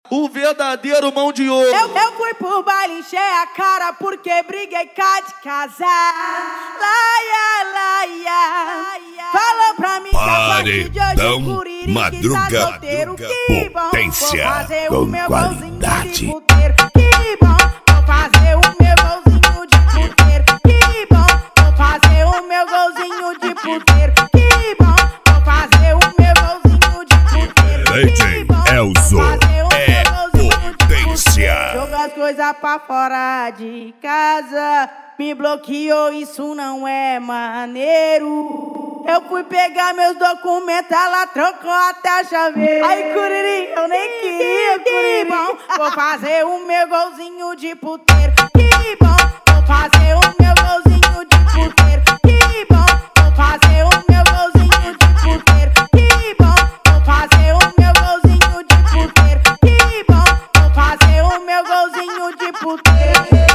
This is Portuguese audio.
o verdadeiro mão de ouro. Eu fui pro baile, encher a cara porque briguei cá de casar. Laia, laia, falou pra mim que a partir de hoje o Curirique Madruga, tá solteiro. Que bom, potência vou fazer com o meu golzinho qualidade. de puteiro. Que bom, vou fazer o meu golzinho de puteiro. Que bom, vou fazer o meu golzinho de puteiro. Que bom, vou fazer o meu golzinho de puteiro. DJ Elzo é potência. Joga as coisas pra fora de casa. Me bloqueou, isso não é maneiro. Eu fui pegar meus documentos, ela trocou até a chaveira. Ai, Curiri, eu nem queria, Curiri. Que bom, vou fazer o meu golzinho de puteiro. Que bom, vou fazer o meu golzinho de puteiro. Que bom, vou fazer o meu golzinho de puteiro. Que bom, vou fazer o meu golzinho de puteiro. Que bom, vou fazer o meu golzinho de puteiro.